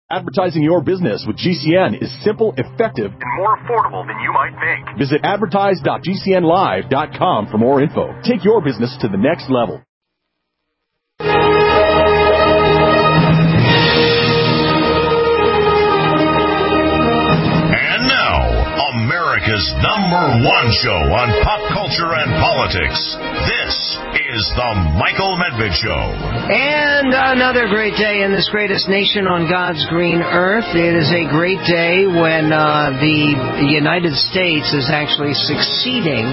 Advertising your business with GCN is simple, effective, and more affordable than you might think. Visit advertise.gcnlive.com for more info. Take your business to the next level. And now, America's #1 show on pop culture and politics. This is the Michael Medved Show. And another great day in this greatest nation on God's green earth. It is a great day when the United States is actually succeeding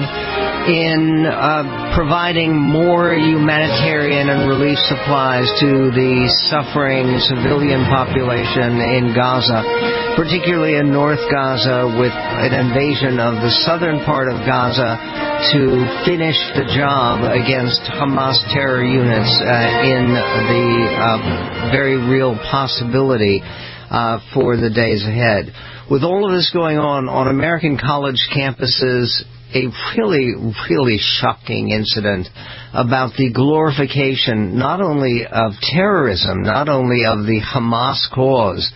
in providing more humanitarian and relief supplies to the suffering civilian population in Gaza, particularly in North Gaza, with an invasion of the southern part of Gaza to finish the job against Hamas terror units in the very real possibility for the days ahead. With all of this going on American college campuses, a really shocking incident about the glorification not only of terrorism, not only of the Hamas cause,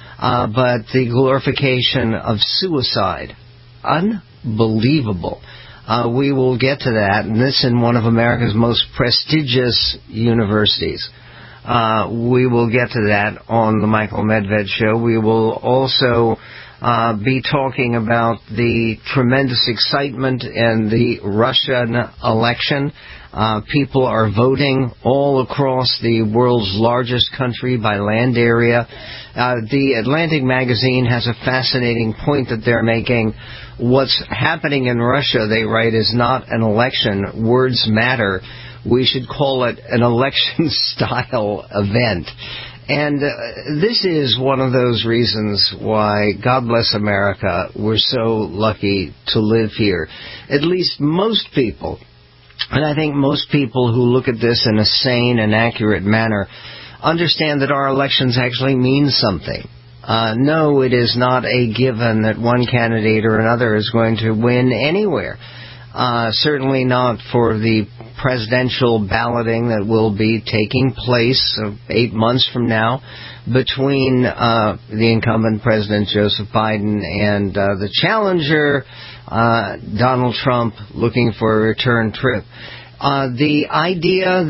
but the glorification of suicide. Unbelievable. We will get to that, and this in one of America's most prestigious universities. We will get to that on the Michael Medved Show. We will also be talking about the tremendous excitement in the Russian election. People are voting all across the world's largest country by land area. The Atlantic magazine has a fascinating point that they're making. What's happening in Russia, they write, is not an election. Words matter. We should call it an election-style event. And this is one of those reasons why, God bless America, we're so lucky to live here. At least most people, and I think most people who look at this in a sane and accurate manner, understand that our elections actually mean something. No, it is not a given that one candidate or another is going to win anywhere. Certainly not for the presidential balloting that will be taking place 8 months from now between the incumbent President Joseph Biden and the challenger Donald Trump, looking for a return trip. The idea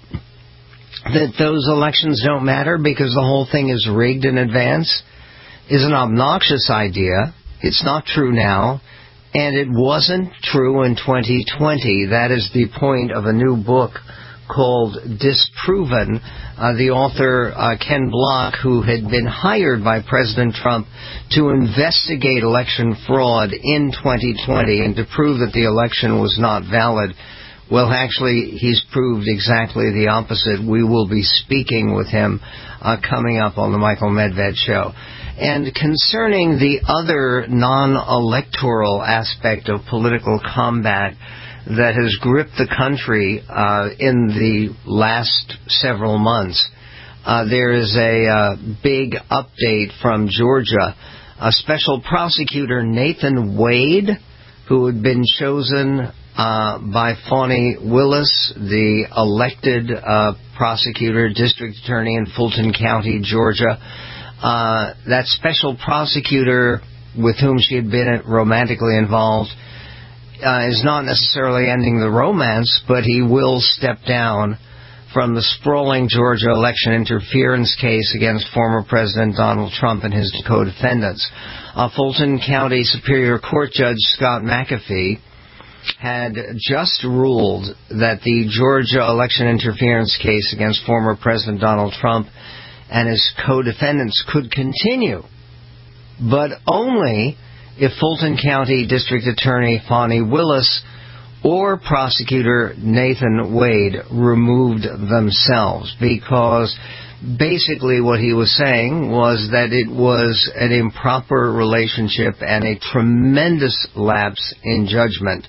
that those elections don't matter because the whole thing is rigged in advance is an obnoxious idea. It's not true now. And it wasn't true in 2020. That is the point of a new book called Disproven. The author, Ken Block, who had been hired by President Trump to investigate election fraud in 2020 and to prove that the election was not valid. Well, actually, he's proved exactly the opposite. We will be speaking with him coming up on the Michael Medved Show. And concerning the other non-electoral aspect of political combat that has gripped the country in the last several months, there is a big update from Georgia. A special prosecutor, Nathan Wade, who had been chosen by Fani Willis, the elected prosecutor, district attorney in Fulton County, Georgia. That special prosecutor with whom she had been romantically involved is not necessarily ending the romance, but he will step down from the sprawling Georgia election interference case against former President Donald Trump and his co-defendants. Fulton County Superior Court Judge Scott McAfee had just ruled that the Georgia election interference case against former President Donald Trump and his co-defendants could continue, but only if Fulton County District Attorney Fani Willis or Prosecutor Nathan Wade removed themselves, because basically what he was saying was that it was an improper relationship and a tremendous lapse in judgment.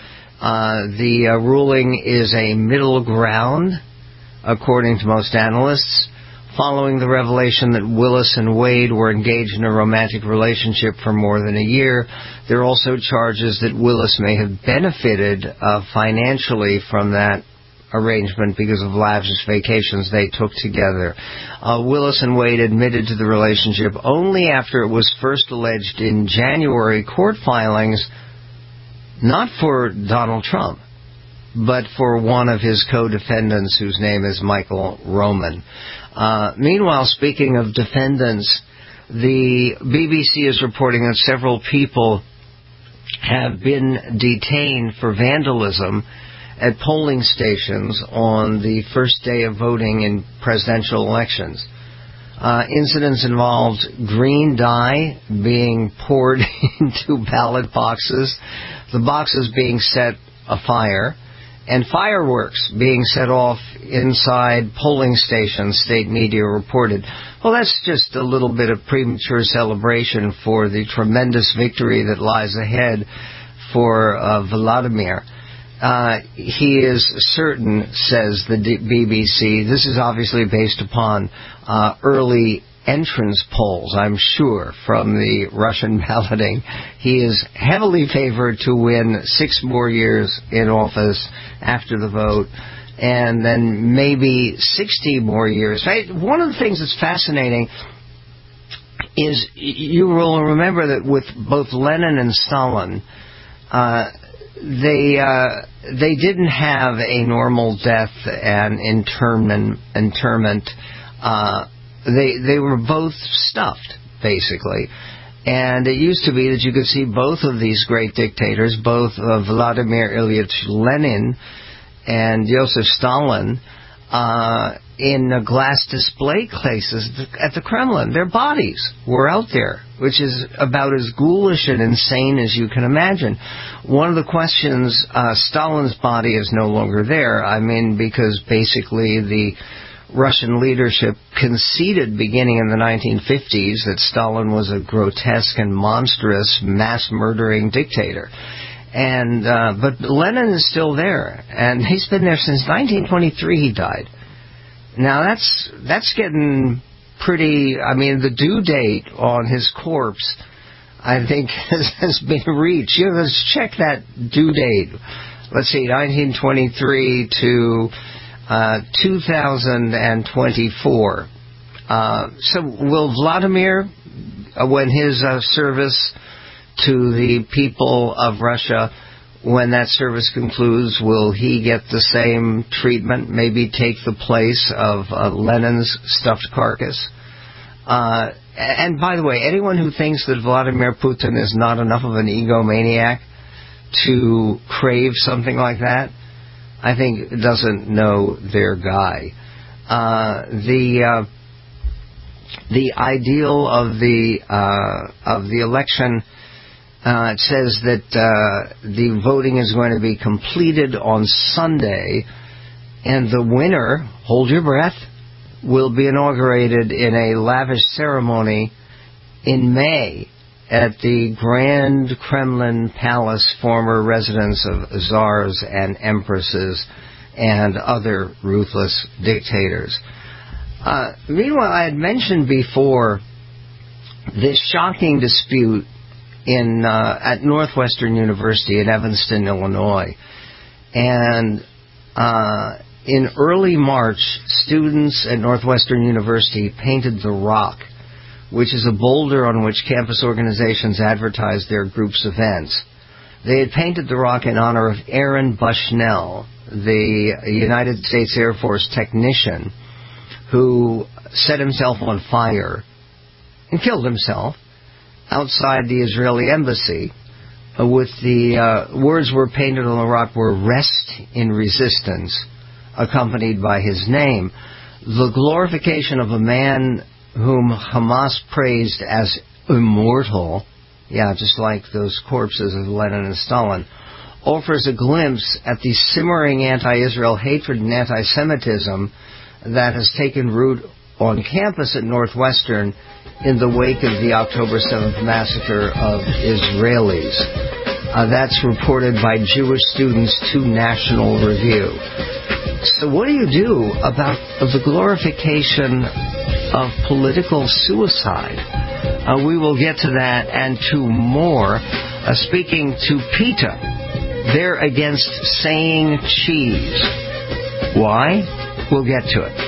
The ruling is a middle ground, according to most analysts, following the revelation that Willis and Wade were engaged in a romantic relationship for more than a year. There are also charges that Willis may have benefited financially from that arrangement because of lavish vacations they took together. Willis and Wade admitted to the relationship only after it was first alleged in January court filings, not for Donald Trump, but for one of his co-defendants whose name is Michael Roman. Meanwhile, speaking of defendants, the BBC is reporting that several people have been detained for vandalism at polling stations on the first day of voting in presidential elections. Incidents involved green dye being poured into ballot boxes, the boxes being set afire, and fireworks being set off inside polling stations, state media reported. Well, that's just a little bit of premature celebration for the tremendous victory that lies ahead for Vladimir. He is certain, says the BBC, this is obviously based upon early entrance polls, I'm sure, from the Russian balloting. He is heavily favored to win 6 more years in office after the vote, and then maybe 60 more years. Right? One of the things that's fascinating is you will remember that with both Lenin and Stalin, they didn't have a normal death and interment. They were both stuffed, basically. And it used to be that you could see both of these great dictators, both Vladimir Ilyich Lenin and Joseph Stalin, in glass display cases at the Kremlin. Their bodies were out there, which is about as ghoulish and insane as you can imagine. One of the questions, Stalin's body is no longer there. I mean, because basically the Russian leadership conceded beginning in the 1950s that Stalin was a grotesque and monstrous mass-murdering dictator. And but Lenin is still there, and he's been there since 1923 he died. Now that's getting pretty, I mean, the due date on his corpse, I think, has been reached. You know, let's check that due date. Let's see, 1923 to 2024. So will Vladimir, when his service to the people of Russia, when that service concludes, will he get the same treatment, maybe take the place of Lenin's stuffed carcass? And by the way, anyone who thinks that Vladimir Putin is not enough of an egomaniac to crave something like that, I think doesn't know their guy. The ideal of the election, it says that the voting is going to be completed on Sunday, and the winner, hold your breath, will be inaugurated in a lavish ceremony in May at the Grand Kremlin Palace, former residence of czars and empresses and other ruthless dictators. Meanwhile, I had mentioned before this shocking dispute at Northwestern University in Evanston, Illinois. And in early March, students at Northwestern University painted the Rock, which is a boulder on which campus organizations advertise their group's events. They had painted the Rock in honor of Aaron Bushnell, the United States Air Force technician who set himself on fire and killed himself outside the Israeli embassy. With the words were painted on the rock were "Rest in Resistance," accompanied by his name. The glorification of a man whom Hamas praised as immortal, just like those corpses of Lenin and Stalin, offers a glimpse at the simmering anti-Israel hatred and anti-Semitism that has taken root on campus at Northwestern in the wake of the October 7th massacre of Israelis. That's reported by Jewish Students to National Review. So what do you do about the glorification of political suicide? We will get to that and to more. Speaking to PETA, they're against saying cheese. Why? We'll get to it.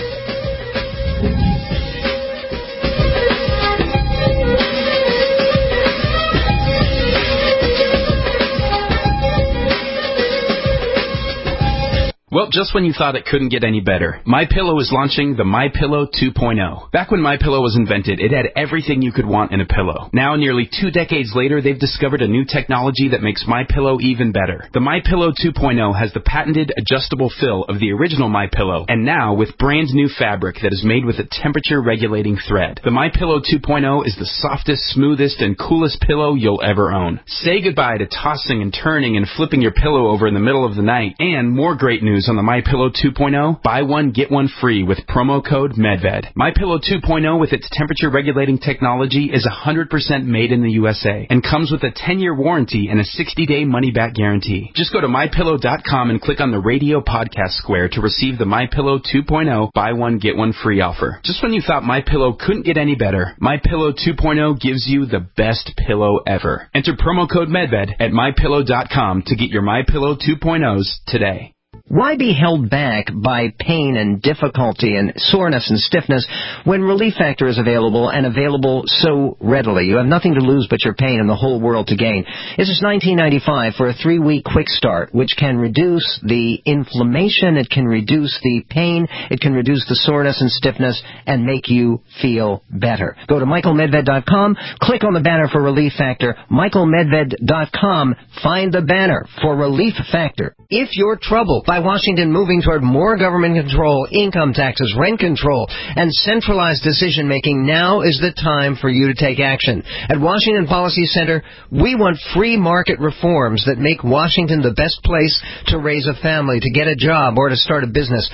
Well, just when you thought it couldn't get any better, MyPillow is launching the MyPillow 2.0. Back when MyPillow was invented, it had everything you could want in a pillow. Now, nearly 2 decades later, they've discovered a new technology that makes MyPillow even better. The MyPillow 2.0 has the patented adjustable fill of the original MyPillow, and now with brand new fabric that is made with a temperature-regulating thread. The MyPillow 2.0 is the softest, smoothest, and coolest pillow you'll ever own. Say goodbye to tossing and turning and flipping your pillow over in the middle of the night. And more great news on the MyPillow 2.0, buy one, get one free with promo code MEDVED. MyPillow 2.0 with its temperature-regulating technology is 100% made in the USA and comes with a 10-year warranty and a 60-day money-back guarantee. Just go to MyPillow.com and click on the radio podcast square to receive the MyPillow 2.0 buy one, get one free offer. Just when you thought MyPillow couldn't get any better, MyPillow 2.0 gives you the best pillow ever. Enter promo code MEDVED at MyPillow.com to get your MyPillow 2.0s today. Why be held back by pain and difficulty and soreness and stiffness when Relief Factor is available and available so readily? You have nothing to lose but your pain and the whole world to gain. This is $19.95 for a 3-week quick start, which can reduce the inflammation, it can reduce the pain, it can reduce the soreness and stiffness, and make you feel better. Go to MichaelMedved.com, click on the banner for Relief Factor, MichaelMedved.com, find the banner for Relief Factor. If you're troubled by Washington moving toward more government control, income taxes, rent control, and centralized decision-making, now is the time for you to take action. At Washington Policy Center, we want free market reforms that make Washington the best place to raise a family, to get a job, or to start a business.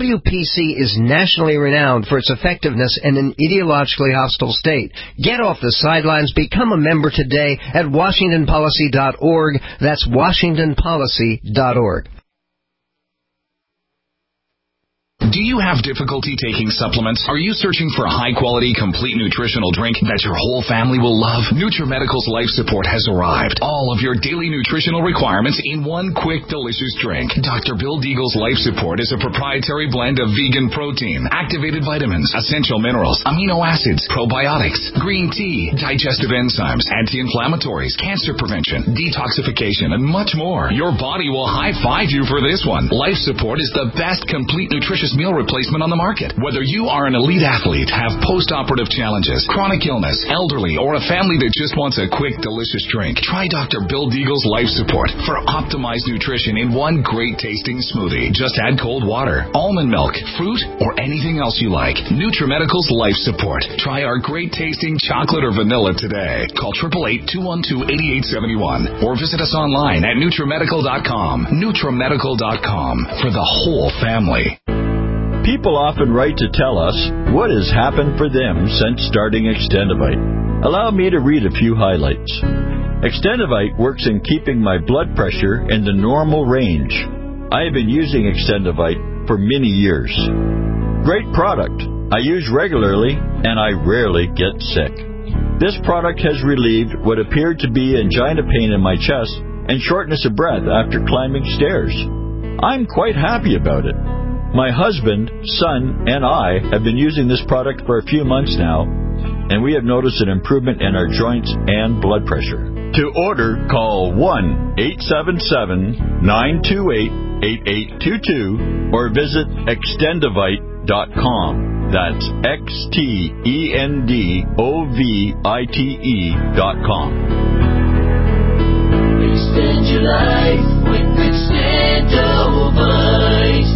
WPC is nationally renowned for its effectiveness in an ideologically hostile state. Get off the sidelines. Become a member today at WashingtonPolicy.org. That's WashingtonPolicy.org. Do you have difficulty taking supplements? Are you searching for a high-quality, complete nutritional drink that your whole family will love? NutriMedical's Life Support has arrived. All of your daily nutritional requirements in one quick, delicious drink. Dr. Bill Deagle's Life Support is a proprietary blend of vegan protein, activated vitamins, essential minerals, amino acids, probiotics, green tea, digestive enzymes, anti-inflammatories, cancer prevention, detoxification, and much more. Your body will high-five you for this one. Life Support is the best complete nutritious meal replacement on the market. Whether you are an elite athlete, have post-operative challenges, chronic illness, elderly, or a family that just wants a quick, delicious drink, try Dr. Bill Deagle's Life Support for optimized nutrition in one great-tasting smoothie. Just add cold water, almond milk, fruit, or anything else you like. NutriMedical's Life Support. Try our great-tasting chocolate or vanilla today. Call 888-212-8871 or visit us online at NutriMedical.com. NutriMedical.com for the whole family. People often write to tell us what has happened for them since starting Extendivite. Allow me to read a few highlights. Extendivite works in keeping my blood pressure in the normal range. I have been using Extendivite for many years. Great product. I use regularly and I rarely get sick. This product has relieved what appeared to be angina pain in my chest and shortness of breath after climbing stairs. I'm quite happy about it. My husband, son, and I have been using this product for a few months now, and we have noticed an improvement in our joints and blood pressure. To order, call 1-877-928-8822 or visit Extendivite.com. That's Extendovite.com. Extend your life with Extendovite.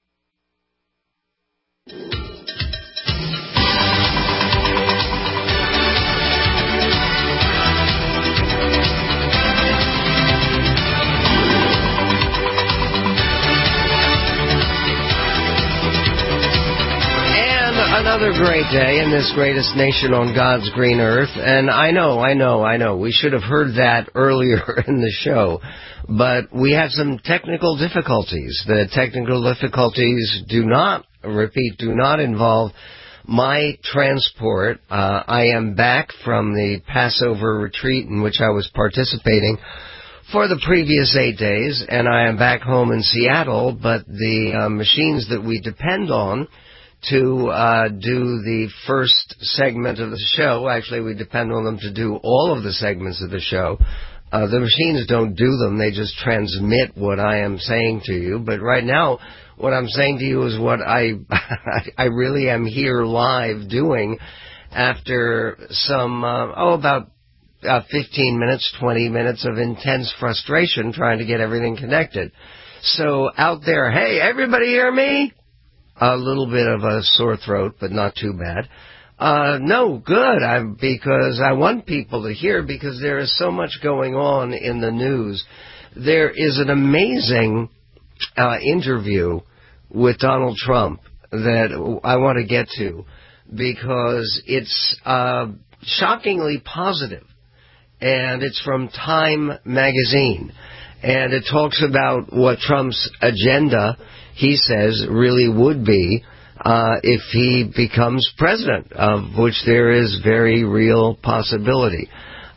Another great day in this greatest nation on God's green earth. And I know. We should have heard that earlier in the show. But we have some technical difficulties. The technical difficulties do not involve my transport. I am back from the Passover retreat in which I was participating for the previous 8 days, and I am back home in Seattle, but the machines that we depend on to do the first segment of the show, actually we depend on them to do all of the segments of the show. The machines don't do them, they just transmit what I am saying to you. But right now, what I'm saying to you is what I really am here live doing after some, about 15 minutes, 20 minutes of intense frustration trying to get everything connected. So out there, hey, everybody hear me? A little bit of a sore throat, but not too bad. No, good, because I want people to hear, because there is so much going on in the news. There is an amazing interview with Donald Trump that I want to get to, because it's shockingly positive, and it's from Time magazine, and it talks about what Trump's agenda, he says, really would be if he becomes president, of which there is very real possibility.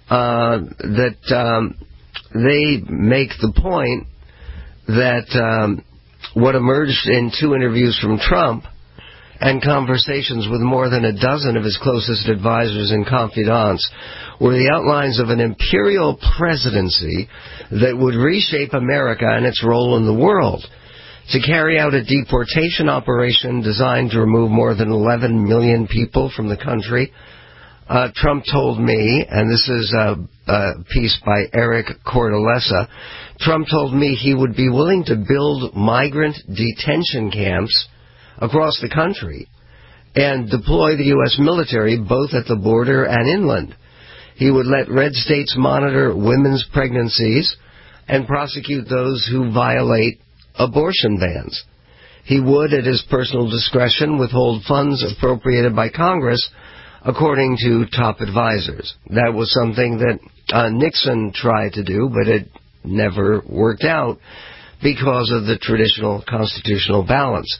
That they make the point that what emerged in 2 interviews from Trump and conversations with more than a dozen of his closest advisors and confidants were the outlines of an imperial presidency that would reshape America and its role in the world, to carry out a deportation operation designed to remove more than 11 million people from the country. Trump told me, and this is a piece by Eric Cortellessa, Trump told me he would be willing to build migrant detention camps across the country and deploy the U.S. military both at the border and inland. He would let red states monitor women's pregnancies and prosecute those who violate abortion bans. He would, at his personal discretion, withhold funds appropriated by Congress, according to top advisors. That was something that Nixon tried to do, but it never worked out because of the traditional constitutional balance.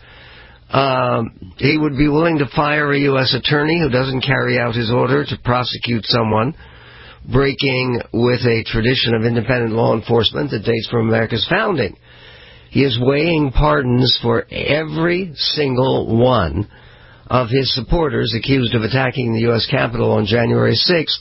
He would be willing to fire a U.S. attorney who doesn't carry out his order to prosecute someone, breaking with a tradition of independent law enforcement that dates from America's founding. He is weighing pardons for every single one of his supporters accused of attacking the U.S. Capitol on January 6th,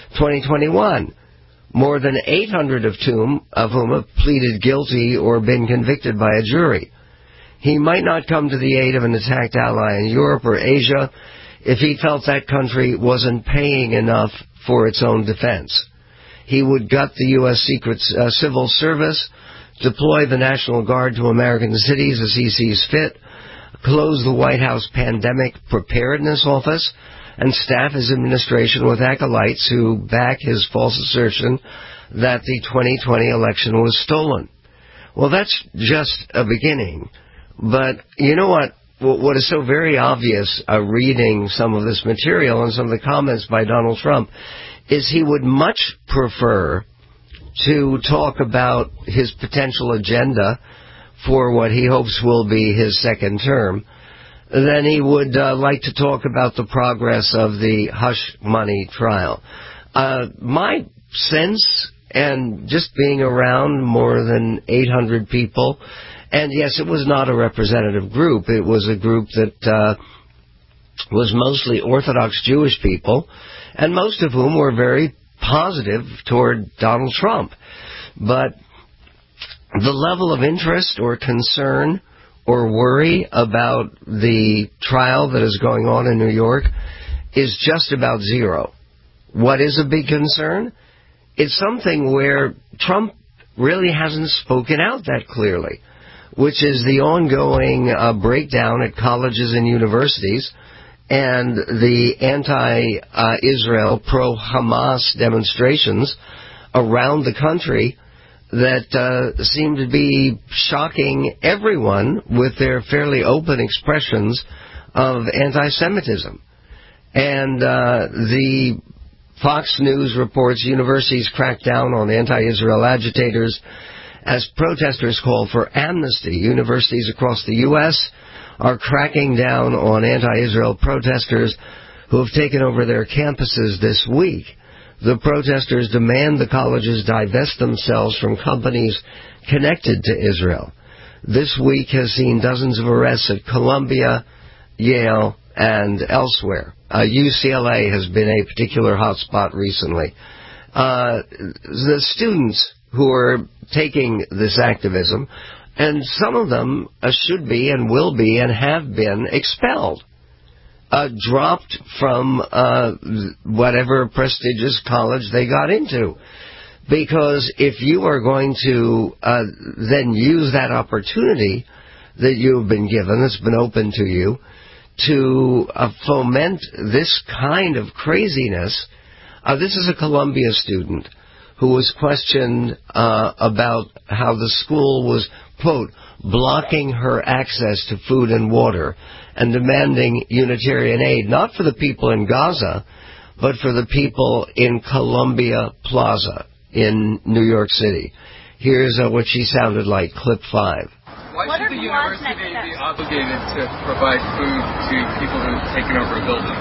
2021, more than 800 of whom have pleaded guilty or been convicted by a jury. He might not come to the aid of an attacked ally in Europe or Asia if he felt that country wasn't paying enough for its own defense. He would gut the U.S. Secret Civil Service, deploy the National Guard to American cities as he sees fit, close the White House Pandemic Preparedness Office, and staff his administration with acolytes who back his false assertion that the 2020 election was stolen. Well, that's just a beginning. But you know what? What is so very obvious, reading some of this material and some of the comments by Donald Trump, is he would much prefer to talk about his potential agenda for what he hopes will be his second term than he would like to talk about the progress of the hush money trial. My sense, and just being around more than 800 people, and yes, it was not a representative group. It was a group that was mostly Orthodox Jewish people, and most of whom were very positive toward Donald Trump. But the level of interest or concern or worry about the trial that is going on in New York is just about zero. What is a big concern? It's something where Trump really hasn't spoken out that clearly, which is the ongoing breakdown at colleges and universities and the anti-Israel, pro-Hamas demonstrations around the country that seem to be shocking everyone with their fairly open expressions of anti-Semitism. And the Fox News reports universities crack down on anti-Israel agitators as protesters call for amnesty. Universities across the U.S. are cracking down on anti-Israel protesters who have taken over their campuses this week. The protesters demand the colleges divest themselves from companies connected to Israel. This week has seen dozens of arrests at Columbia, Yale, and elsewhere. UCLA has been a particular hotspot recently. The students who are taking this activism, and some of them should be and will be and have been expelled, dropped from whatever prestigious college they got into. Because if you are going to then use that opportunity that you have been given, that's been open to you, to foment this kind of craziness. This is a Columbia student who was questioned about how the school was, quote, blocking her access to food and water and demanding humanitarian aid, not for the people in Gaza, but for the people in Columbia Plaza in New York City. Here's what she sounded like, clip 5. Why should the university be obligated to provide food to people who have taken over a building?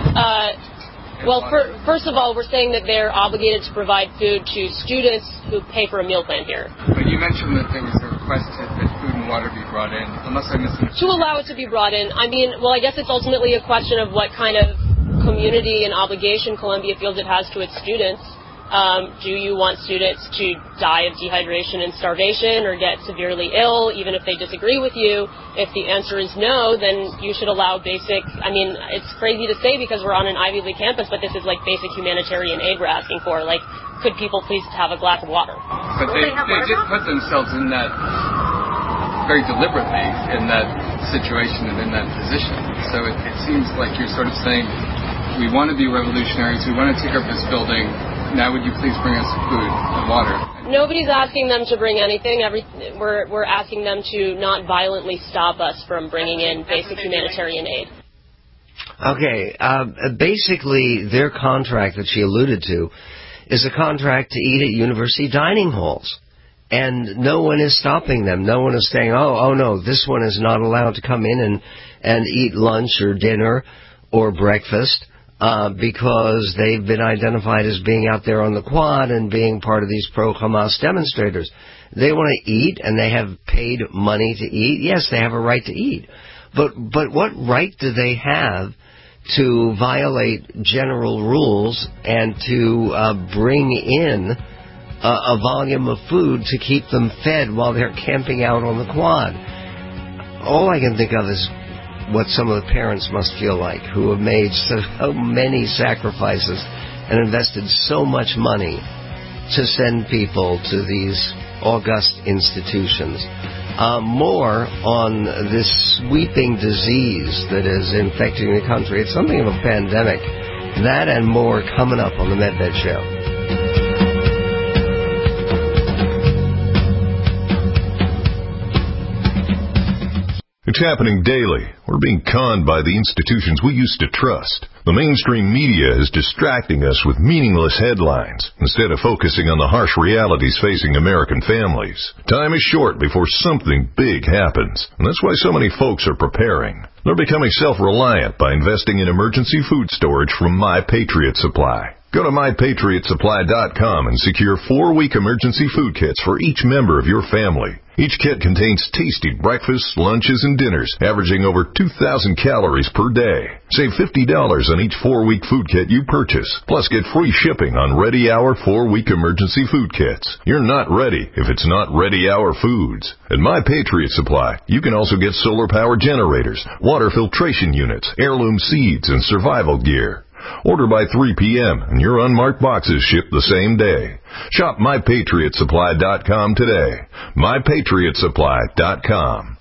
Well, first of all, we're saying that they're obligated to provide food to students who pay for a meal plan here. But you mentioned that there was a request that food and water be brought in, unless I misunderstood. To allow it to be brought in. I mean, well, I guess it's ultimately a question of what kind of community and obligation Columbia feels it has to its students. Do you want students to die of dehydration and starvation or get severely ill, even if they disagree with you? If the answer is no, then you should allow basic, I mean, it's crazy to say because we're on an Ivy League campus, but this is like basic humanitarian aid we're asking for. Like, could people please have a glass of water? But they did put themselves in that very deliberately, in that situation and in that position. So it seems like you're sort of saying, we want to be revolutionaries, we want to take over this building. Now would you please bring us food and water? Nobody's asking them to bring anything. We're asking them to not violently stop us from bringing in basic humanitarian aid. Okay, basically their contract that she alluded to is a contract to eat at university dining halls. And no one is stopping them. No one is saying, oh no, this one is not allowed to come in and eat lunch or dinner or breakfast. Because they've been identified as being out there on the quad and being part of these pro-Hamas demonstrators. They want to eat, and they have paid money to eat. Yes, they have a right to eat. But what right do they have to violate general rules and to bring in a volume of food to keep them fed while they're camping out on the quad? All I can think of is what some of the parents must feel like, who have made so many sacrifices and invested so much money to send people to these august institutions. More on this sweeping disease that is infecting the country. It's something of a pandemic. That and more coming up on the Medved Show. It's happening daily. We're being conned by the institutions we used to trust. The mainstream media is distracting us with meaningless headlines instead of focusing on the harsh realities facing American families. Time is short before something big happens, and that's why so many folks are preparing. They're becoming self-reliant by investing in emergency food storage from My Patriot Supply. Go to MyPatriotSupply.com and secure 4-week emergency food kits for each member of your family. Each kit contains tasty breakfasts, lunches, and dinners, averaging over 2,000 calories per day. Save $50 on each 4-week food kit you purchase, plus get free shipping on Ready Hour 4-week emergency food kits. You're not ready if it's not Ready Hour Foods. At My Patriot Supply, you can also get solar power generators, water filtration units, heirloom seeds, and survival gear. Order by 3 p.m. and your unmarked boxes ship the same day. Shop MyPatriotSupply.com today. MyPatriotSupply.com.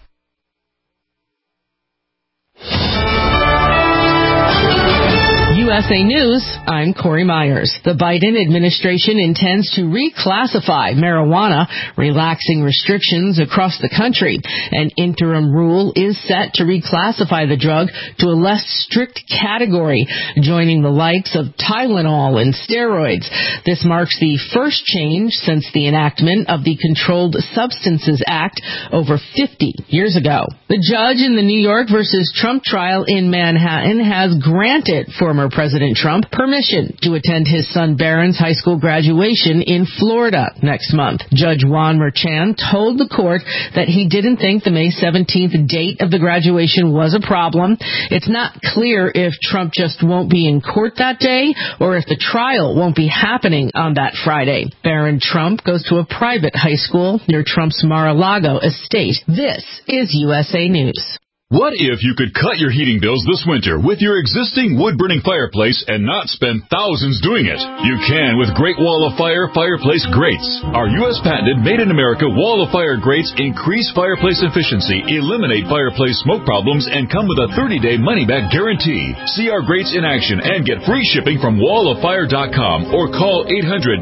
USA News, I'm Corey Myers. The Biden administration intends to reclassify marijuana, relaxing restrictions across the country. An interim rule is set to reclassify the drug to a less strict category, joining the likes of Tylenol and steroids. This marks the first change since the enactment of the Controlled Substances Act over 50 years ago. The judge in the New York versus Trump trial in Manhattan has granted former President Trump permission to attend his son Barron's high school graduation in Florida next month. Judge Juan Merchan told the court that he didn't think the May 17th date of the graduation was a problem. It's not clear if Trump just won't be in court that day or if the trial won't be happening on that Friday. Barron Trump goes to a private high school near Trump's Mar-a-Lago estate. This is USA News. What if you could cut your heating bills this winter with your existing wood-burning fireplace and not spend thousands doing it? You can with Great Wall of Fire fireplace grates. Our U.S. patented made-in-America Wall of Fire grates increase fireplace efficiency, eliminate fireplace smoke problems, and come with a 30-day money-back guarantee. See our grates in action and get free shipping from walloffire.com or call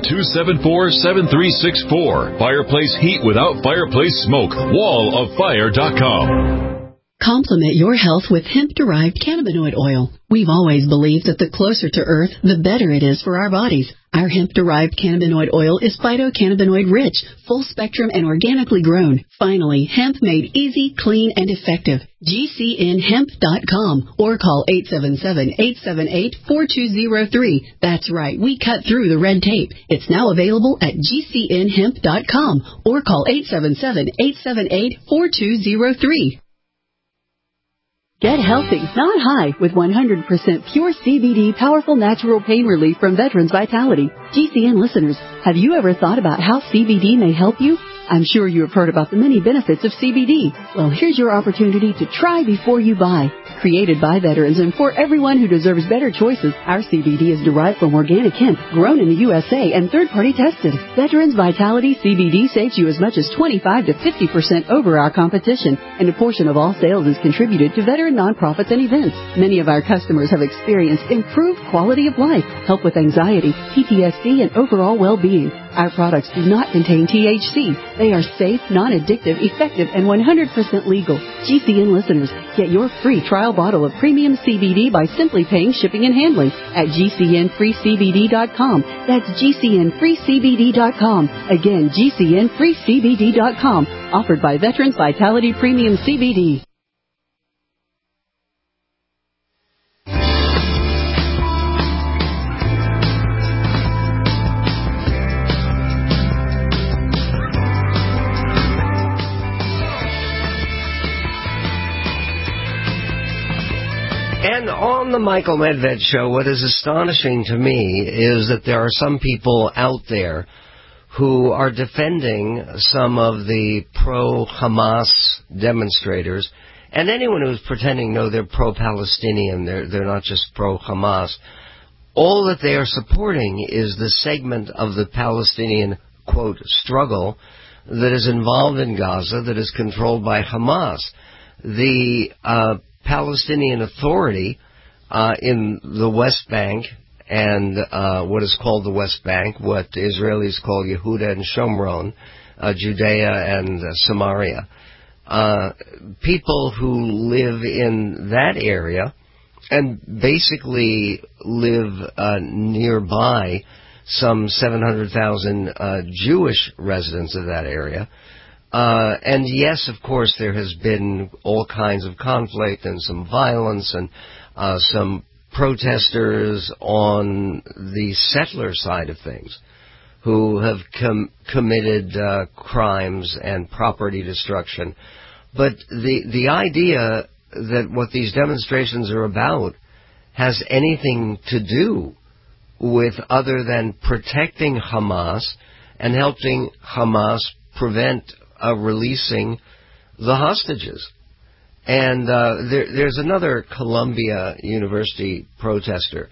800-274-7364. Fireplace heat without fireplace smoke. walloffire.com. Complement your health with hemp-derived cannabinoid oil. We've always believed that the closer to Earth, the better it is for our bodies. Our hemp-derived cannabinoid oil is phytocannabinoid-rich, full-spectrum, and organically grown. Finally, hemp made easy, clean, and effective. GCNhemp.com or call 877-878-4203. That's right, we cut through the red tape. It's now available at GCNhemp.com or call 877-878-4203. Get healthy, not high, with 100% pure CBD powerful natural pain relief from Veterans Vitality. GCN listeners, have you ever thought about how CBD may help you? I'm sure you have heard about the many benefits of CBD. Well, here's your opportunity to try before you buy. Created by veterans and for everyone who deserves better choices, our CBD is derived from organic hemp, grown in the USA, and third-party tested. Veterans Vitality CBD saves you as much as 25 to 50% over our competition, and a portion of all sales is contributed to veteran nonprofits and events. Many of our customers have experienced improved quality of life, help with anxiety, PTSD, and overall well-being. Our products do not contain THC. They are safe, non-addictive, effective, and 100% legal. GCN listeners, get your free trial bottle of premium CBD by simply paying shipping and handling at GCNFreeCBD.com. That's GCNFreeCBD.com. Again, GCNFreeCBD.com. Offered by Veterans Vitality Premium CBD. And on the Michael Medved Show, what is astonishing to me is that there are some people out there who are defending some of the pro-Hamas demonstrators, and anyone who's pretending, no, they're pro-Palestinian, they're not just pro-Hamas. All that they are supporting is the segment of the Palestinian, quote, struggle that is involved in Gaza, that is controlled by Hamas. The Palestinian Authority in the West Bank and what is called the West Bank, what Israelis call Yehuda and Shomron, Judea and Samaria. People who live in that area and basically live nearby some 700,000 Jewish residents of that area. And yes, of course, there has been all kinds of conflict and some violence and some protesters on the settler side of things who have committed crimes and property destruction. But the idea that what these demonstrations are about has anything to do with other than protecting Hamas and helping Hamas prevent releasing the hostages. And there's another Columbia University protester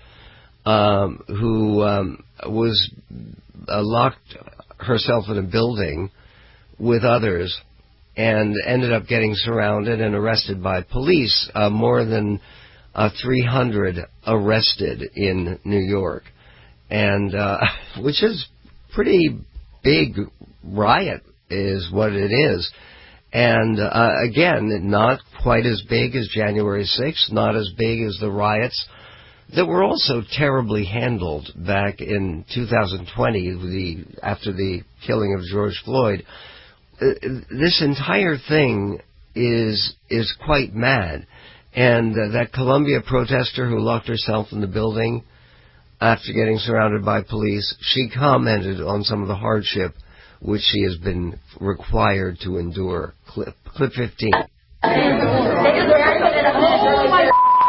who was locked herself in a building with others and ended up getting surrounded and arrested by police. More than 300 arrested in New York, and which is pretty big riot is what it is. And again, not quite as big as January 6th, not as big as the riots that were also terribly handled back in 2020, after the killing of George Floyd. This entire thing is quite mad. And that Columbia protester who locked herself in the building after getting surrounded by police, she commented on some of the hardship which she has been required to endure. Clip 15. Oh my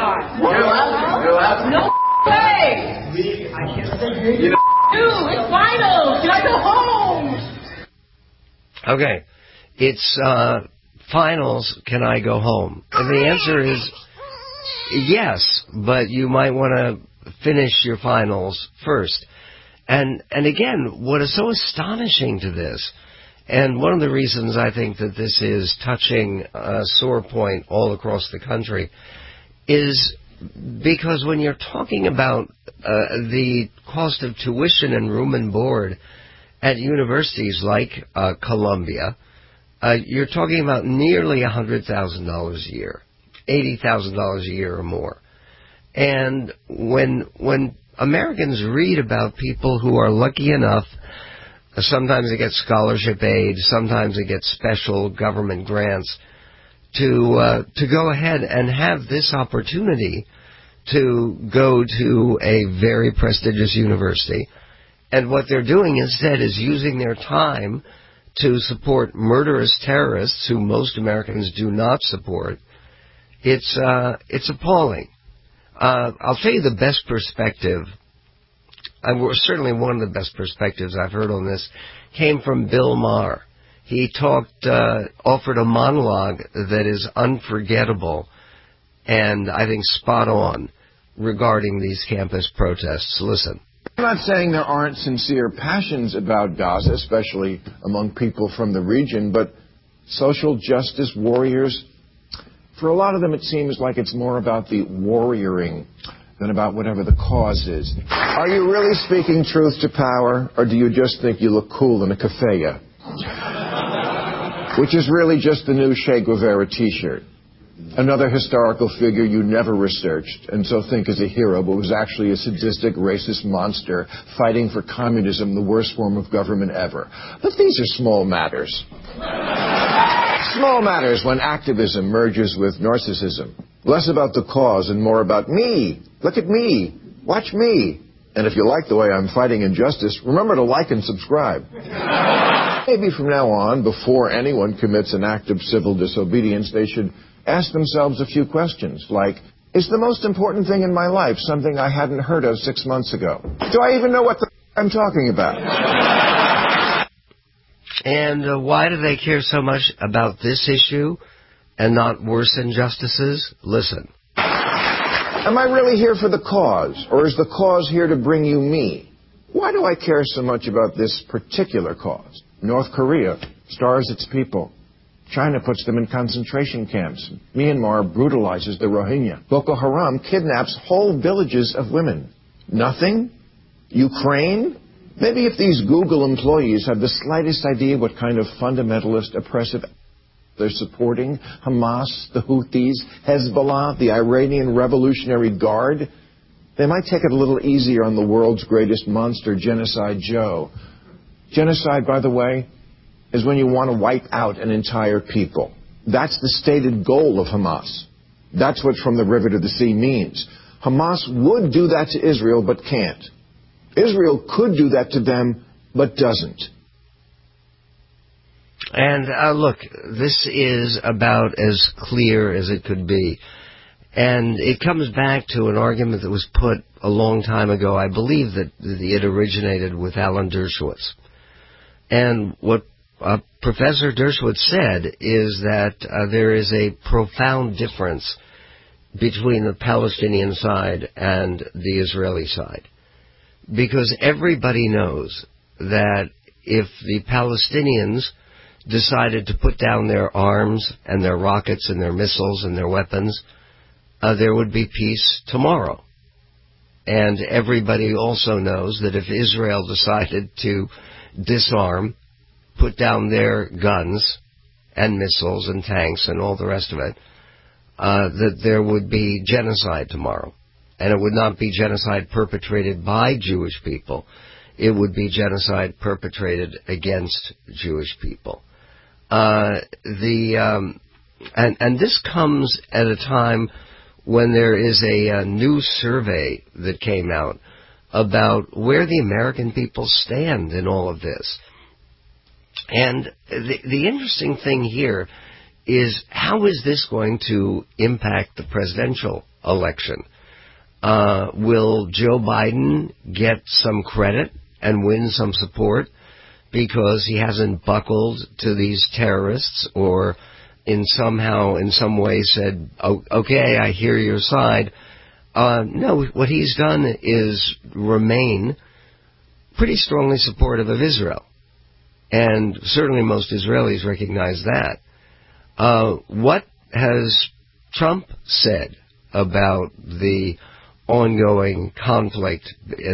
God. No way! Dude, it's finals! Can I go home? Okay. It's finals, can I go home? And the answer is yes, but you might want to finish your finals first. And again, what is so astonishing to this, and one of the reasons I think that this is touching a sore point all across the country, is because when you're talking about the cost of tuition and room and board at universities like Columbia, you're talking about nearly $100,000 a year, $80,000 a year or more. And when Americans read about people who are lucky enough, sometimes they get scholarship aid, sometimes they get special government grants, to go ahead and have this opportunity to go to a very prestigious university. And what they're doing instead is using their time to support murderous terrorists who most Americans do not support. It's appalling. I'll tell you the best perspective, certainly one of the best perspectives I've heard on this, came from Bill Maher. He offered a monologue that is unforgettable and I think spot on regarding these campus protests. Listen. I'm not saying there aren't sincere passions about Gaza, especially among people from the region, but social justice warriors, for a lot of them it seems like it's more about the warrioring than about whatever the cause is. Are you really speaking truth to power, or do you just think you look cool in a keffiyeh? Which is really just the new Che Guevara t-shirt. Another historical figure you never researched and so think is a hero, but was actually a sadistic, racist monster fighting for communism, the worst form of government ever. But these are small matters. Small matters when activism merges with narcissism. Less about the cause and more about me. Look at me. Watch me. And if you like the way I'm fighting injustice, remember to like and subscribe. Maybe from now on, before anyone commits an act of civil disobedience, they should ask themselves a few questions, like, is the most important thing in my life something I hadn't heard of 6 months ago? Do I even know what the I'm talking about? And why do they care so much about this issue and not worse injustices? Listen. Am I really here for the cause, or is the cause here to bring you me? Why do I care so much about this particular cause? North Korea starves its people. China puts them in concentration camps. Myanmar brutalizes the Rohingya. Boko Haram kidnaps whole villages of women. Nothing? Ukraine? Maybe if these Google employees have the slightest idea what kind of fundamentalist, oppressive they're supporting, Hamas, the Houthis, Hezbollah, the Iranian Revolutionary Guard, they might take it a little easier on the world's greatest monster, Genocide Joe. Genocide, by the way, is when you want to wipe out an entire people. That's the stated goal of Hamas. That's what from the river to the sea means. Hamas would do that to Israel, but can't. Israel could do that to them, but doesn't. And look, this is about as clear as it could be. And it comes back to an argument that was put a long time ago. I believe that it originated with Alan Dershowitz. And what Professor Dershowitz said is that there is a profound difference between the Palestinian side and the Israeli side. Because everybody knows that if the Palestinians decided to put down their arms and their rockets and their missiles and their weapons, there would be peace tomorrow. And everybody also knows that if Israel decided to disarm, put down their guns and missiles and tanks and all the rest of it, that there would be genocide tomorrow. And it would not be genocide perpetrated by Jewish people. It would be genocide perpetrated against Jewish people. And this comes at a time when there is a new survey that came out about where the American people stand in all of this. And the interesting thing here is, how is this going to impact the presidential election? Will Joe Biden get some credit and win some support because he hasn't buckled to these terrorists, or in some way said, oh, okay, I hear your side? No, what he's done is remain pretty strongly supportive of Israel. And certainly most Israelis recognize that. What has Trump said about the ongoing conflict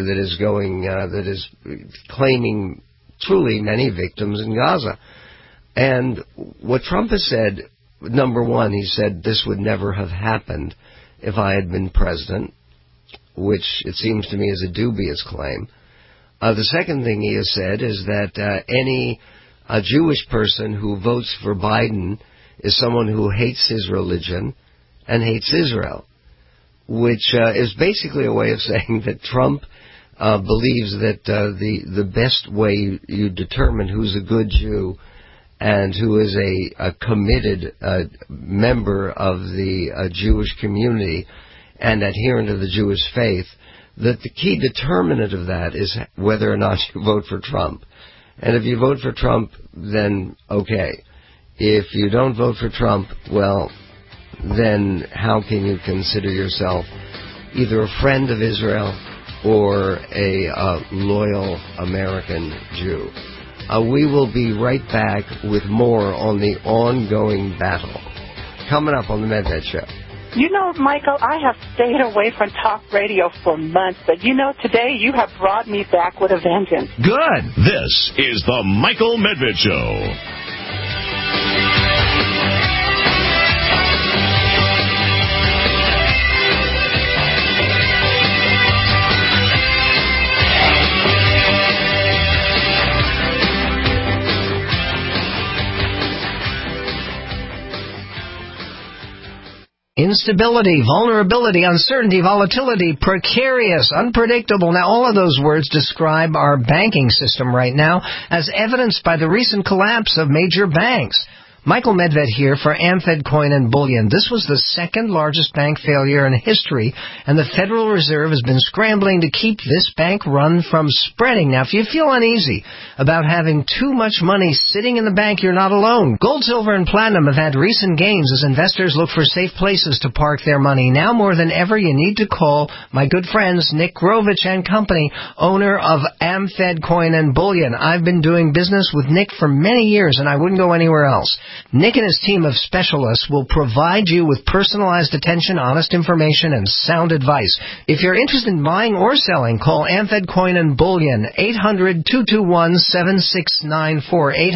that is claiming truly many victims in Gaza? And what Trump has said, number one, he said this would never have happened if I had been president, which it seems to me is a dubious claim. The second thing he has said is that any Jewish person who votes for Biden is someone who hates his religion and hates Israel, which is basically a way of saying that Trump believes that the best way you determine who's a good Jew and who is a committed member of the Jewish community and adherent of the Jewish faith, that the key determinant of that is whether or not you vote for Trump. And if you vote for Trump, then okay. If you don't vote for Trump, well, then how can you consider yourself either a friend of Israel or a loyal American Jew? We will be right back with more on the ongoing battle. Coming up on the Medved Show. You know, Michael, I have stayed away from talk radio for months, but you know, today you have brought me back with a vengeance. Good. This is the Michael Medved Show. Instability, vulnerability, uncertainty, volatility, precarious, unpredictable. Now, all of those words describe our banking system right now, as evidenced by the recent collapse of major banks. Michael Medved here for Amfed Coin and Bullion. This was the second largest bank failure in history, and the Federal Reserve has been scrambling to keep this bank run from spreading. Now, if you feel uneasy about having too much money sitting in the bank, you're not alone. Gold, silver, and platinum have had recent gains as investors look for safe places to park their money. Now more than ever, you need to call my good friends Nick Grovich and Company, owner of Amfed Coin and Bullion. I've been doing business with Nick for many years, and I wouldn't go anywhere else. Nick and his team of specialists will provide you with personalized attention, honest information, and sound advice. If you're interested in buying or selling, call Amfed Coin and Bullion, 800-221-7694,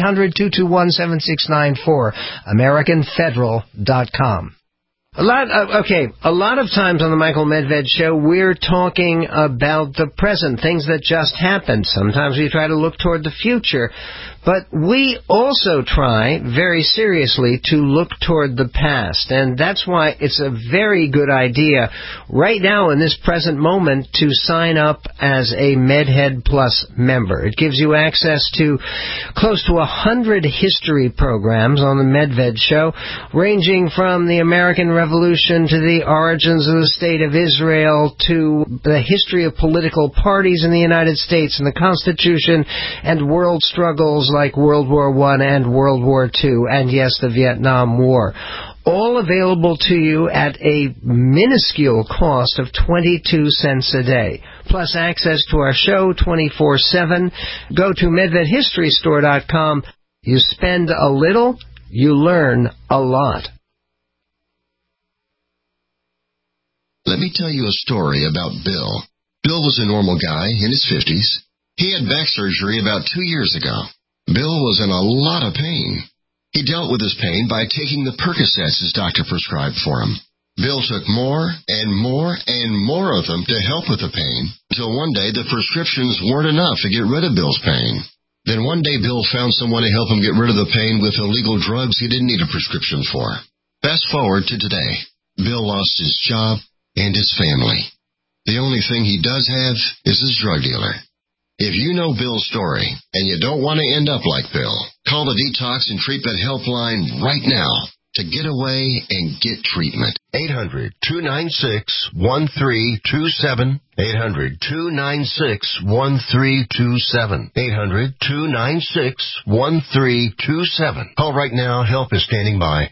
800-221-7694, AmericanFederal.com. A lot of times on the Michael Medved Show, we're talking about the present, things that just happened. Sometimes we try to look toward the future. But we also try, very seriously, to look toward the past. And that's why it's a very good idea right now in this present moment to sign up as a MedHead Plus member. It gives you access to close to 100 history programs on the Medved Show, ranging from the American Revolution to the origins of the State of Israel to the history of political parties in the United States and the Constitution and world struggles like World War I and World War II, and yes, the Vietnam War. All available to you at a minuscule cost of 22 cents a day. Plus access to our show 24/7. Go to MedvedHistoryStore.com. You spend a little, you learn a lot. Let me tell you a story about Bill. Bill was a normal guy in his 50s. He had back surgery about 2 years ago. Bill was in a lot of pain. He dealt with his pain by taking the Percocets his doctor prescribed for him. Bill took more and more and more of them to help with the pain, until one day the prescriptions weren't enough to get rid of Bill's pain. Then one day Bill found someone to help him get rid of the pain with illegal drugs he didn't need a prescription for. Fast forward to today. Bill lost his job and his family. The only thing he does have is his drug dealer. If you know Bill's story and you don't want to end up like Bill, call the Detox and Treatment Helpline right now to get away and get treatment. 800-296-1327. 800-296-1327. 800-296-1327. Call right now. Help is standing by.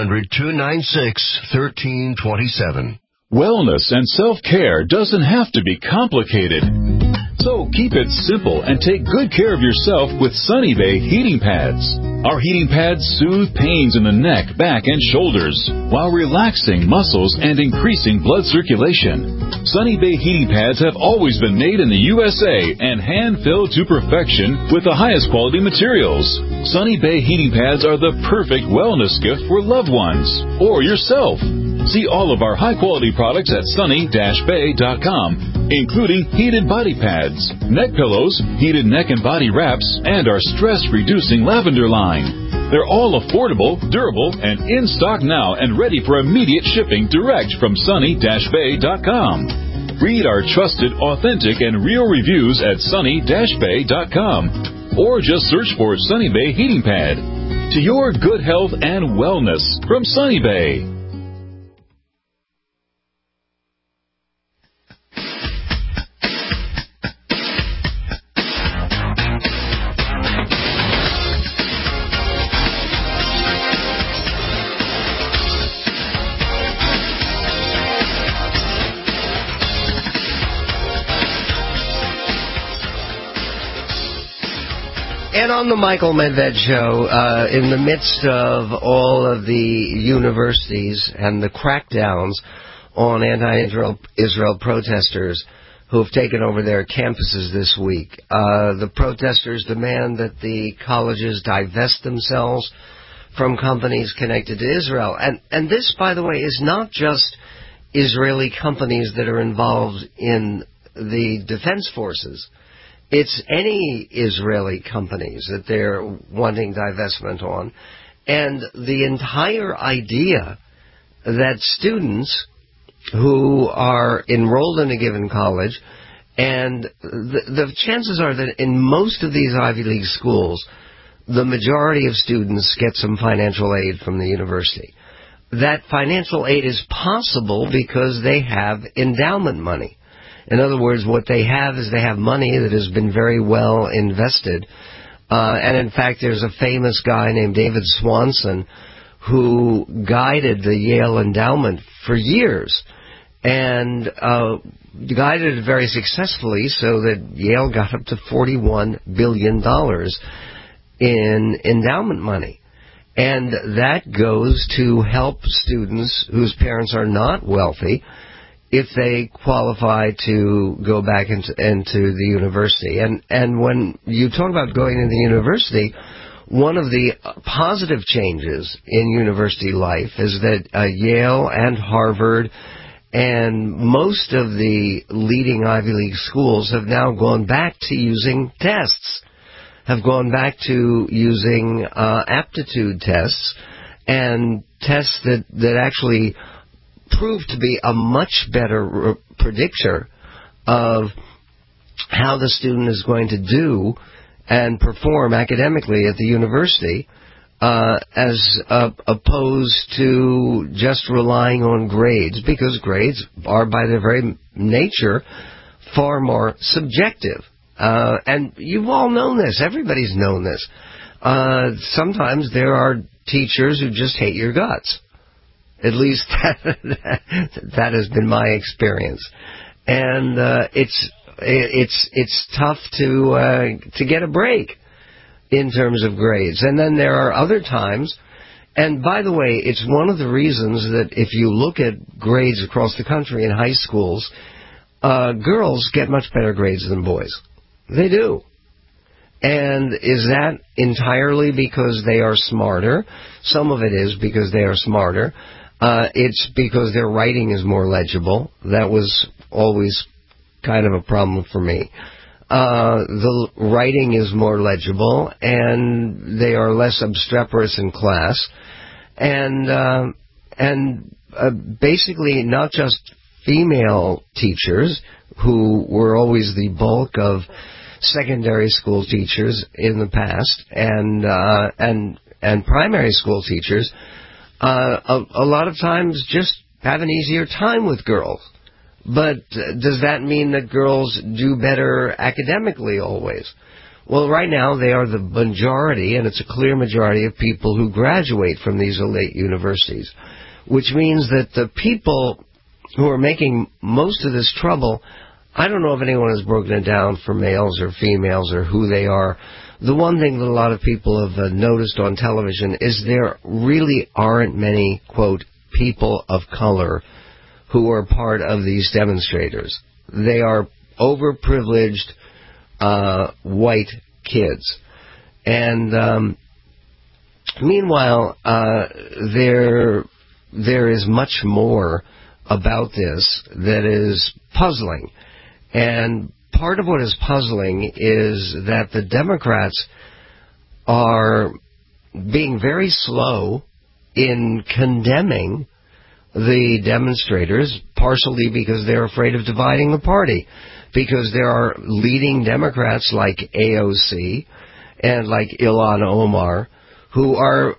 800-296-1327. Wellness and self-care doesn't have to be complicated. So keep it simple and take good care of yourself with Sunny Bay heating pads. Our heating pads soothe pains in the neck, back, and shoulders while relaxing muscles and increasing blood circulation. Sunny Bay heating pads have always been made in the USA and hand-filled to perfection with the highest quality materials. Sunny Bay heating pads are the perfect wellness gift for loved ones or yourself. See all of our high-quality products at sunny-bay.com, including heated body pads, neck pillows, heated neck and body wraps, and our stress-reducing lavender line. They're all affordable, durable, and in stock now and ready for immediate shipping direct from sunny-bay.com. Read our trusted, authentic, and real reviews at sunny-bay.com, or just search for Sunny Bay Heating Pad. To your good health and wellness from Sunny Bay. And on the Michael Medved Show, in the midst of all of the universities and the crackdowns on anti-Israel protesters who have taken over their campuses this week, the protesters demand that the colleges divest themselves from companies connected to Israel. And this, by the way, is not just Israeli companies that are involved in the defense forces. It's any Israeli companies that they're wanting divestment on. And the entire idea that students who are enrolled in a given college, and the chances are that in most of these Ivy League schools, the majority of students get some financial aid from the university. That financial aid is possible because they have endowment money. In other words, what they have is they have money that has been very well invested. And in fact, there's a famous guy named David Swanson who guided the Yale endowment for years and guided it very successfully so that Yale got up to $41 billion in endowment money. And that goes to help students whose parents are not wealthy if they qualify to go back into the university. And when you talk about going into the university, one of the positive changes in university life is that Yale and Harvard and most of the leading Ivy League schools have now gone back to using tests, have gone back to using aptitude tests and tests that actually proved to be a much better predictor of how the student is going to do and perform academically at the university as opposed to just relying on grades, because grades are by their very nature far more subjective. And you've all known this. Everybody's known this. Sometimes there are teachers who just hate your guts. At least that has been my experience, and it's tough to get a break in terms of grades. And then there are other times, and by the way, it's one of the reasons that if you look at grades across the country in high schools, girls get much better grades than boys. They do. And is that entirely because they are smarter? Some of it is because they are smarter. It's because their writing is more legible. That was always kind of a problem for me. The writing is more legible, and they are less obstreperous in class. And basically not just female teachers, who were always the bulk of secondary school teachers in the past, and primary school teachers, a lot of times just have an easier time with girls. But does that mean that girls do better academically always? Well, right now they are the majority, and it's a clear majority of people who graduate from these elite universities, which means that the people who are making most of this trouble, I don't know if anyone has broken it down for males or females or who they are. The one thing that a lot of people have noticed on television is there really aren't many, quote, people of color who are part of these demonstrators. They are overprivileged white kids. And meanwhile, there is much more about this that is puzzling. And part of what is puzzling is that the Democrats are being very slow in condemning the demonstrators, partially because they're afraid of dividing the party, because there are leading Democrats like AOC and like Ilhan Omar who are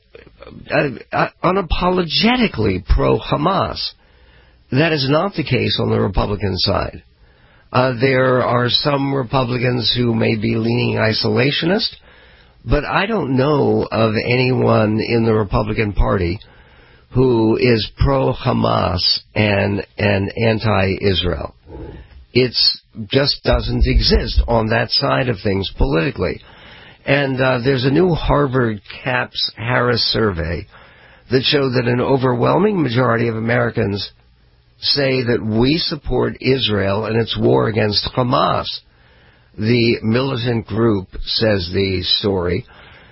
unapologetically pro-Hamas. That is not the case on the Republican side. There are some Republicans who may be leaning isolationist, but I don't know of anyone in the Republican Party who is pro-Hamas and anti-Israel. It just doesn't exist on that side of things politically. And there's a new Harvard Capps-Harris survey that showed that an overwhelming majority of Americans say that we support Israel in its war against Hamas. The militant group, says the story,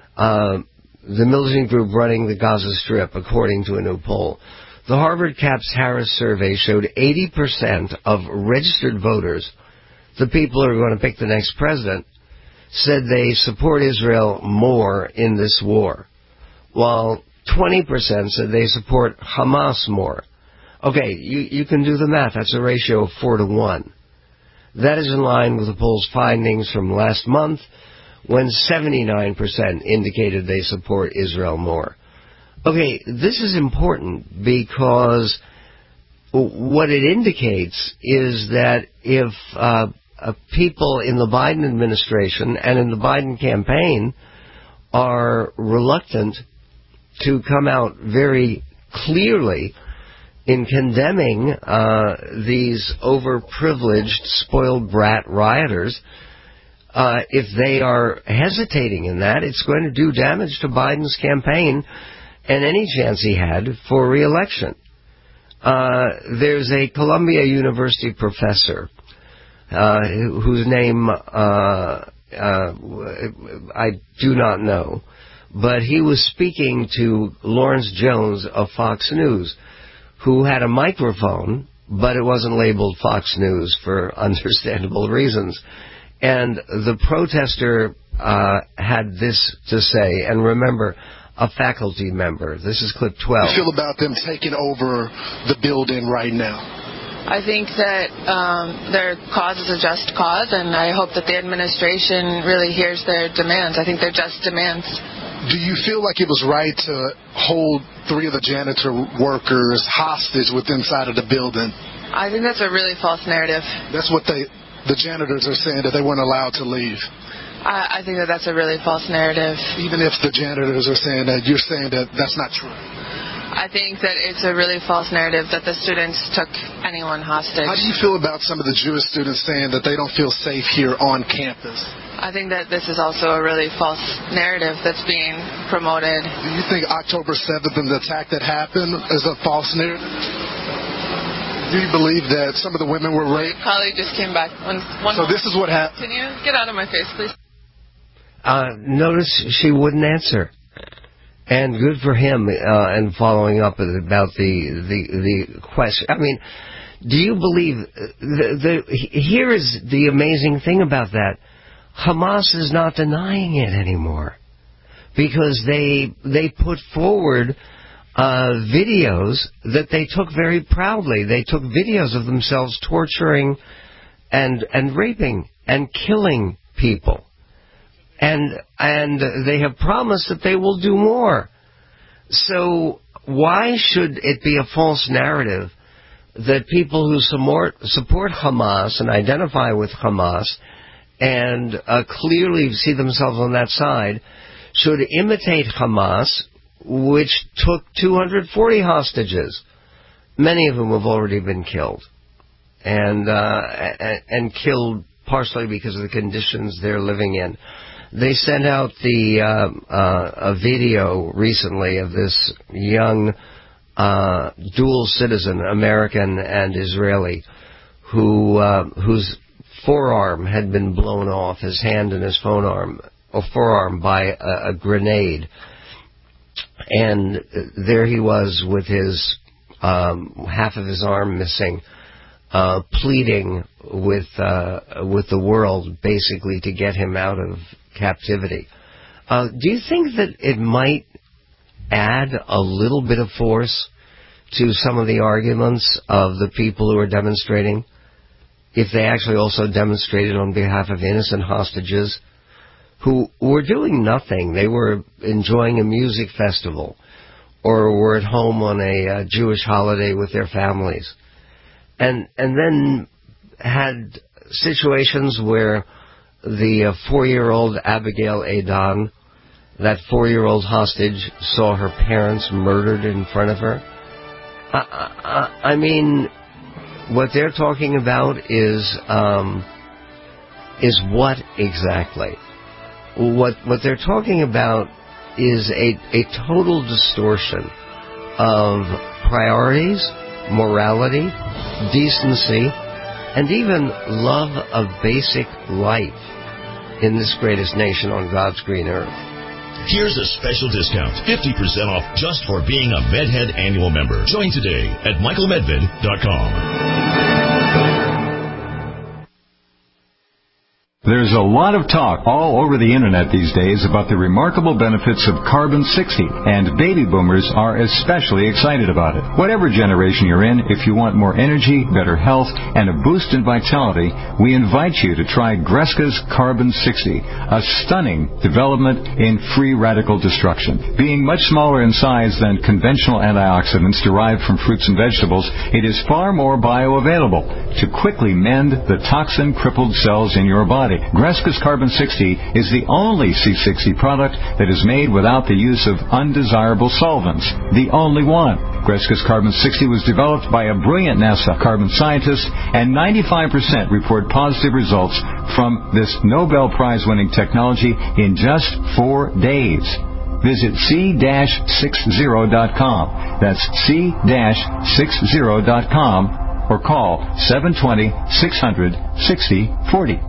the militant group running the Gaza Strip, according to a new poll. The Harvard Capps-Harris survey showed 80% of registered voters, the people who are going to pick the next president, said they support Israel more in this war, while 20% said they support Hamas more. Okay, you can do the math. That's a ratio of 4-1. That is in line with the poll's findings from last month, when 79% indicated they support Israel more. Okay, this is important because what it indicates is that if people in the Biden administration and in the Biden campaign are reluctant to come out very clearly in condemning these overprivileged, spoiled brat rioters, if they are hesitating in that, it's going to do damage to Biden's campaign and any chance he had for re-election. There's a Columbia University professor whose name I do not know, but he was speaking to Lawrence Jones of Fox News, who had a microphone, but it wasn't labeled Fox News for understandable reasons. And the protester had this to say, and remember, a faculty member. This is clip 12. How do you feel about them taking over the building right now? I think that their cause is a just cause, and I hope that the administration really hears their demands. I think they're just demands. Do you feel like it was right to hold 3 of the janitor workers hostage inside of the building? I think that's a really false narrative. That's what the janitors are saying, that they weren't allowed to leave. I think that that's a really false narrative. Even if the janitors are saying that, you're saying that that's not true. I think that it's a really false narrative that the students took anyone hostage. How do you feel about some of the Jewish students saying that they don't feel safe here on campus? I think that this is also a really false narrative that's being promoted. Do you think October 7th and the attack that happened is a false narrative? Do you believe that some of the women were raped? My colleague just came back. So this is what happened. Can you get out of my face, please? Notice she wouldn't answer. And good for him and following up about the question. I mean, do you believe... here is the amazing thing about that. Hamas is not denying it anymore, because they put forward videos that they took very proudly. They took videos of themselves torturing and raping and killing people. And they have promised that they will do more. So why should it be a false narrative that people who support Hamas and identify with Hamas and clearly see themselves on that side should imitate Hamas, which took 240 hostages, many of whom have already been killed, and killed partially because of the conditions they're living in. They sent out a video recently of this young dual citizen, American and Israeli, whose forearm had been blown off, his hand and his forearm by a grenade. And there he was with his half of his arm missing, pleading with the world basically to get him out of captivity. Do you think that it might add a little bit of force to some of the arguments of the people who are demonstrating if they actually also demonstrated on behalf of innocent hostages who were doing nothing? They were enjoying a music festival or were at home on a Jewish holiday with their families, and then had situations where the 4-year-old Abigail Adon, that 4-year-old hostage, saw her parents murdered in front of her. I mean, what they're talking about is what exactly? What they're talking about is a total distortion of priorities, morality, decency, and even love of basic life in this greatest nation on God's green earth. Here's a special discount, 50% off just for being a MedHead annual member. Join today at michaelmedved.com. There's a lot of talk all over the internet these days about the remarkable benefits of Carbon-60, and baby boomers are especially excited about it. Whatever generation you're in, if you want more energy, better health, and a boost in vitality, we invite you to try Greska's Carbon-60, a stunning development in free radical destruction. Being much smaller in size than conventional antioxidants derived from fruits and vegetables, it is far more bioavailable to quickly mend the toxin-crippled cells in your body. Greska's Carbon-60 is the only C60 product that is made without the use of undesirable solvents. The only one. Greska's Carbon-60 was developed by a brilliant NASA carbon scientist, and 95% report positive results from this Nobel Prize-winning technology in just 4 days. Visit c-60.com. That's c-60.com, or call 720-600-6040.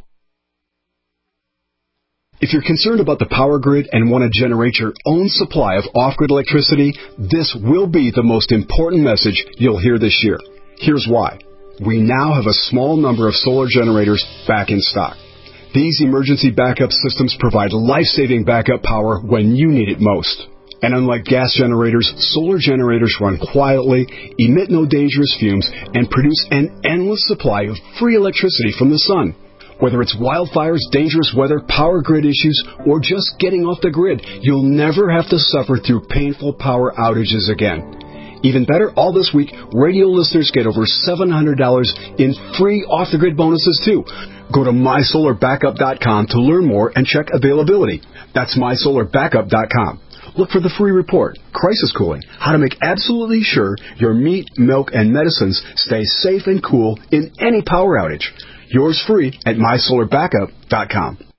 If you're concerned about the power grid and want to generate your own supply of off-grid electricity, this will be the most important message you'll hear this year. Here's why. We now have a small number of solar generators back in stock. These emergency backup systems provide life-saving backup power when you need it most. And unlike gas generators, solar generators run quietly, emit no dangerous fumes, and produce an endless supply of free electricity from the sun. Whether it's wildfires, dangerous weather, power grid issues, or just getting off the grid, you'll never have to suffer through painful power outages again. Even better, all this week, radio listeners get over $700 in free off-the-grid bonuses, too. Go to mysolarbackup.com to learn more and check availability. That's mysolarbackup.com. Look for the free report, Crisis Cooling, how to make absolutely sure your meat, milk, and medicines stay safe and cool in any power outage. Yours free at mysolarbackup.com.